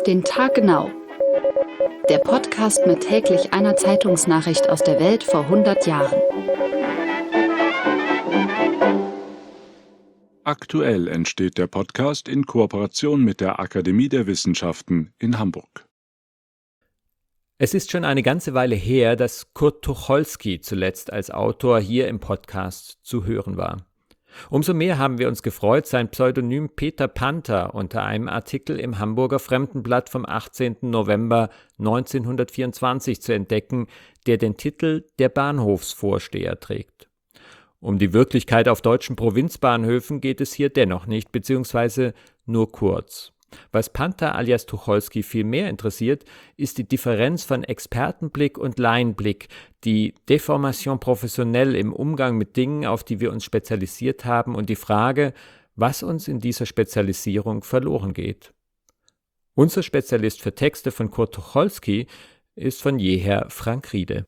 den Tag genau. Der Podcast mit täglich einer Zeitungsnachricht aus der Welt vor 100 Jahren. Aktuell entsteht der Podcast in Kooperation mit der Akademie der Wissenschaften in Hamburg. Es ist schon eine ganze Weile her, dass Kurt Tucholsky zuletzt als Autor hier im Podcast zu hören war. Umso mehr haben wir uns gefreut, sein Pseudonym Peter Panther unter einem Artikel im Hamburger Fremdenblatt vom 18. November 1924 zu entdecken, der den Titel »Der Bahnhofsvorsteher« trägt. Um die Wirklichkeit auf deutschen Provinzbahnhöfen geht es hier dennoch nicht, beziehungsweise nur kurz. Was Panther alias Tucholsky viel mehr interessiert, ist die Differenz von Expertenblick und Laienblick, die Deformation professionelle im Umgang mit Dingen, auf die wir uns spezialisiert haben, und die Frage, was uns in dieser Spezialisierung verloren geht. Unser Spezialist für Texte von Kurt Tucholsky ist von jeher Frank Riede.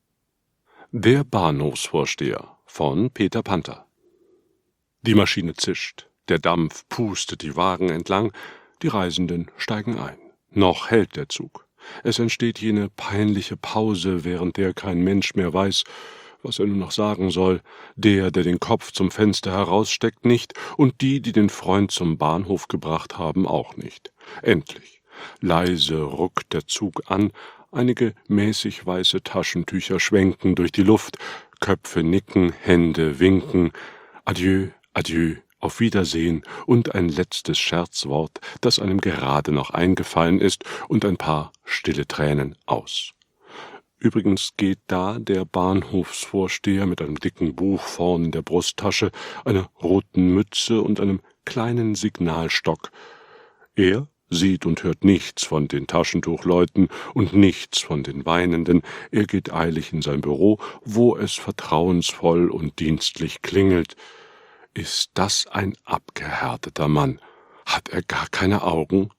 Der Bahnhofsvorsteher von Peter Panther. Die Maschine zischt, der Dampf pustet die Wagen entlang, die Reisenden steigen ein. Noch hält der Zug. Es entsteht jene peinliche Pause, während der kein Mensch mehr weiß, was er nur noch sagen soll. Der den Kopf zum Fenster heraussteckt, nicht, und die den Freund zum Bahnhof gebracht haben, auch nicht. Endlich. Leise ruckt der Zug an, einige mäßig weiße Taschentücher schwenken durch die Luft, Köpfe nicken, Hände winken. Adieu, adieu. Auf Wiedersehen und ein letztes Scherzwort, das einem gerade noch eingefallen ist, und ein paar stille Tränen aus. Übrigens geht da der Bahnhofsvorsteher mit einem dicken Buch vorn in der Brusttasche, einer roten Mütze und einem kleinen Signalstock. Er sieht und hört nichts von den Taschentuchleuten und nichts von den Weinenden. Er geht eilig in sein Büro, wo es vertrauensvoll und dienstlich klingelt. Ist das ein abgehärteter Mann? Hat er gar keine Augen?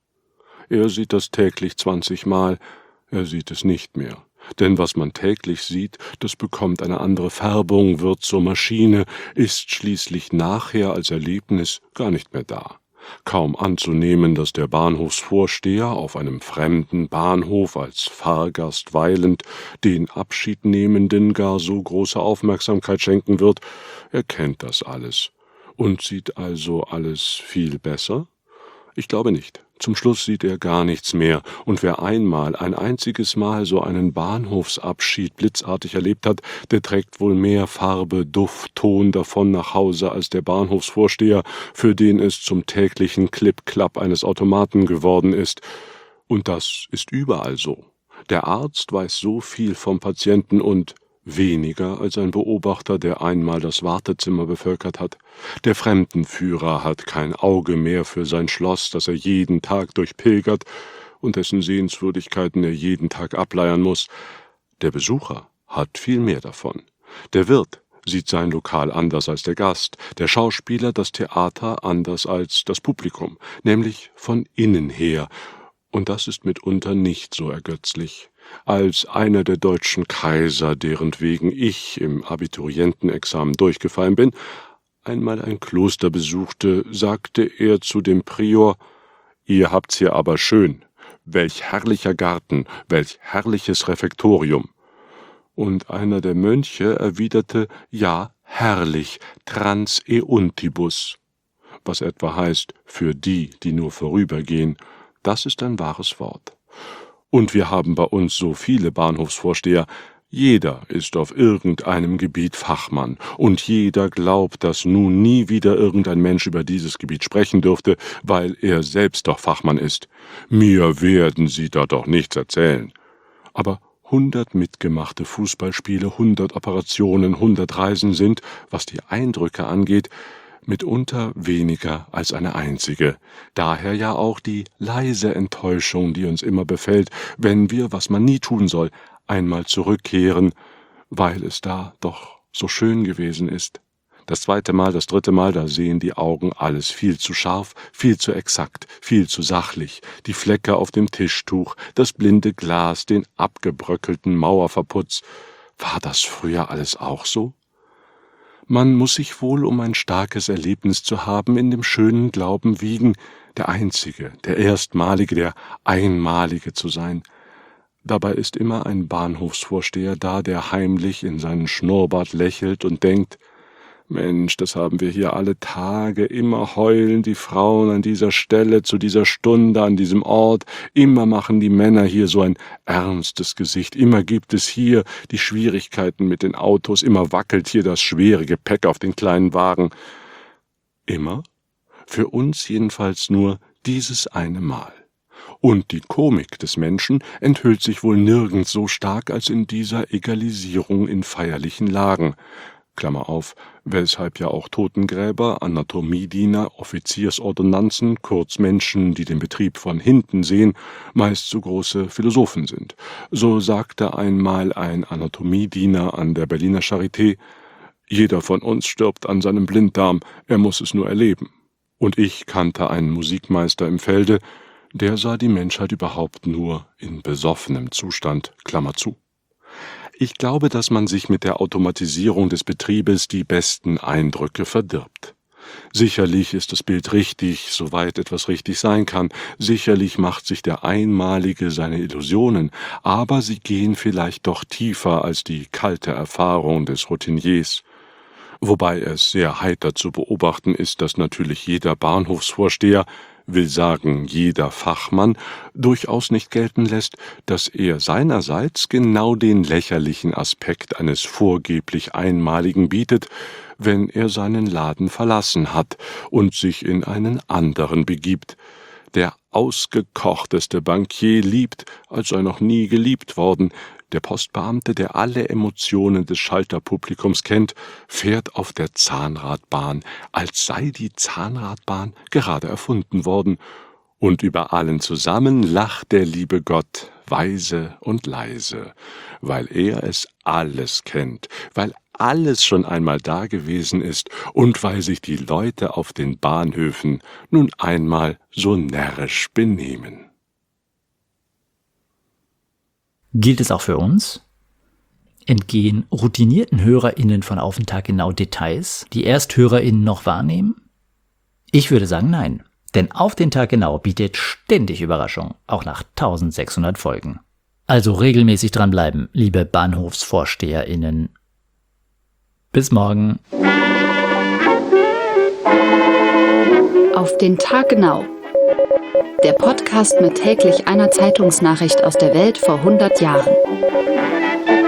Er sieht das täglich 20 Mal, er sieht es nicht mehr. Denn was man täglich sieht, das bekommt eine andere Färbung, wird zur Maschine, ist schließlich nachher als Erlebnis gar nicht mehr da. Kaum anzunehmen, dass der Bahnhofsvorsteher auf einem fremden Bahnhof als Fahrgast weilend den Abschiednehmenden gar so große Aufmerksamkeit schenken wird. Er kennt das alles. Und sieht also alles viel besser? Ich glaube nicht. Zum Schluss sieht er gar nichts mehr, und wer einmal, ein einziges Mal so einen Bahnhofsabschied blitzartig erlebt hat, der trägt wohl mehr Farbe, Duft, Ton davon nach Hause als der Bahnhofsvorsteher, für den es zum täglichen Klipp-Klapp eines Automaten geworden ist. Und das ist überall so. Der Arzt weiß so viel vom Patienten und weniger als ein Beobachter, der einmal das Wartezimmer bevölkert hat. Der Fremdenführer hat kein Auge mehr für sein Schloss, das er jeden Tag durchpilgert und dessen Sehenswürdigkeiten er jeden Tag ableiern muss. Der Besucher hat viel mehr davon. Der Wirt sieht sein Lokal anders als der Gast, der Schauspieler das Theater anders als das Publikum, nämlich von innen her. Und das ist mitunter nicht so ergötzlich. Als einer der deutschen Kaiser, deren wegen ich im Abiturientenexamen durchgefallen bin, einmal ein Kloster besuchte, sagte er zu dem Prior: »Ihr habt's hier aber schön. Welch herrlicher Garten, welch herrliches Refektorium.« Und einer der Mönche erwiderte: »Ja, herrlich, trans euntibus«, was etwa heißt, für die nur vorübergehen. Das ist ein wahres Wort. Und wir haben bei uns so viele Bahnhofsvorsteher. Jeder ist auf irgendeinem Gebiet Fachmann, und jeder glaubt, dass nun nie wieder irgendein Mensch über dieses Gebiet sprechen dürfte, weil er selbst doch Fachmann ist. Mir werden Sie da doch nichts erzählen. Aber 100 mitgemachte Fußballspiele, 100 Operationen, 100 Reisen sind, was die Eindrücke angeht, mitunter weniger als eine einzige. Daher ja auch die leise Enttäuschung, die uns immer befällt, wenn wir, was man nie tun soll, einmal zurückkehren, weil es da doch so schön gewesen ist. Das zweite Mal, das dritte Mal, da sehen die Augen alles viel zu scharf, viel zu exakt, viel zu sachlich. Die Flecke auf dem Tischtuch, das blinde Glas, den abgebröckelten Mauerverputz. War das früher alles auch so? Man muss sich wohl, um ein starkes Erlebnis zu haben, in dem schönen Glauben wiegen, der Einzige, der Erstmalige, der Einmalige zu sein. Dabei ist immer ein Bahnhofsvorsteher da, der heimlich in seinen Schnurrbart lächelt und denkt, Mensch, das haben wir hier alle Tage, immer heulen die Frauen an dieser Stelle, zu dieser Stunde, an diesem Ort, immer machen die Männer hier so ein ernstes Gesicht, immer gibt es hier die Schwierigkeiten mit den Autos, immer wackelt hier das schwere Gepäck auf den kleinen Wagen. Immer? Für uns jedenfalls nur dieses eine Mal. Und die Komik des Menschen enthüllt sich wohl nirgends so stark als in dieser Egalisierung in feierlichen Lagen. Klammer auf, weshalb ja auch Totengräber, Anatomiediener, Offiziersordonnanzen, kurz Menschen, die den Betrieb von hinten sehen, meist so große Philosophen sind. So sagte einmal ein Anatomiediener an der Berliner Charité, jeder von uns stirbt an seinem Blinddarm, er muss es nur erleben. Und ich kannte einen Musikmeister im Felde, der sah die Menschheit überhaupt nur in besoffenem Zustand, Klammer zu. Ich glaube, dass man sich mit der Automatisierung des Betriebes die besten Eindrücke verdirbt. Sicherlich ist das Bild richtig, soweit etwas richtig sein kann. Sicherlich macht sich der Einmalige seine Illusionen, aber sie gehen vielleicht doch tiefer als die kalte Erfahrung des Routiniers. Wobei es sehr heiter zu beobachten ist, dass natürlich jeder Bahnhofsvorsteher, will sagen jeder Fachmann, durchaus nicht gelten lässt, dass er seinerseits genau den lächerlichen Aspekt eines vorgeblich Einmaligen bietet, wenn er seinen Laden verlassen hat und sich in einen anderen begibt. Der ausgekochteste Bankier liebt, als sei noch nie geliebt worden. Der Postbeamte, der alle Emotionen des Schalterpublikums kennt, fährt auf der Zahnradbahn, als sei die Zahnradbahn gerade erfunden worden. Und über allen zusammen lacht der liebe Gott, weise und leise, weil er es alles kennt, weil alles schon einmal da gewesen ist und weil sich die Leute auf den Bahnhöfen nun einmal so närrisch benehmen. Gilt es auch für uns? Entgehen routinierten HörerInnen von Auf den Tag genau Details, die ErsthörerInnen noch wahrnehmen? Ich würde sagen nein, denn Auf den Tag genau bietet ständig Überraschung, auch nach 1600 Folgen. Also regelmäßig dranbleiben, liebe BahnhofsvorsteherInnen. Bis morgen. Auf den Tag genau. Der Podcast mit täglich einer Zeitungsnachricht aus der Welt vor 100 Jahren.